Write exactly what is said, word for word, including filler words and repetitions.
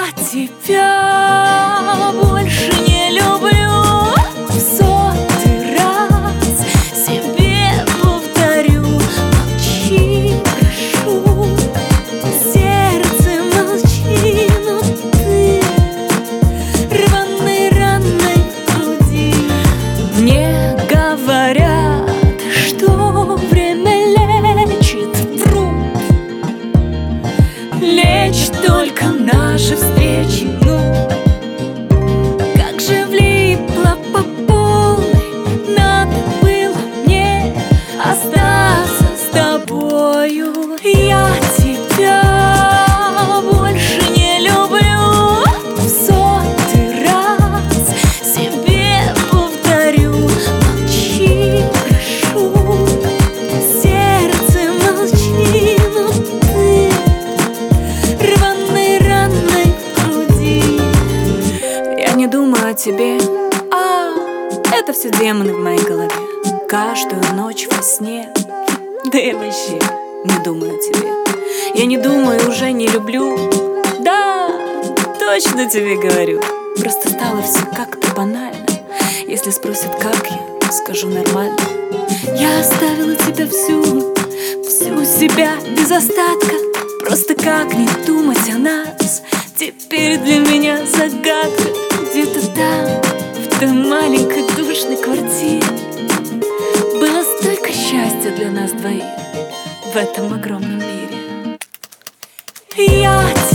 Я тебя больше не люблю, в сотый раз себе повторю. Молчи, прошу, сердце молчи, но ты рваной раной в груди. Мне говорят, что время лечит, врут. Лечь только наши встречи, ну как же влипла по полной. Надо было мне остаться с тобою. Я тебя больше не люблю, в сотый раз себе повторю. Молчи, прошу, сердце молчи, но ты рваной раной в груди. Я не думаю о тебе, а это все демоны в моей голове. Каждую ночь во сне, да я вообще не думаю о тебе. Я не думаю, уже не люблю, да, точно тебе говорю. Просто стало все как-то банально. Если спросят, как я, скажу нормально. Я оставила тебя всю, всю себя без остатка. Просто как не думать о нас, теперь для меня загадка. Где-то там, в той маленькой душной квартире, было столько счастья для нас двоих в этом огромном мире. Я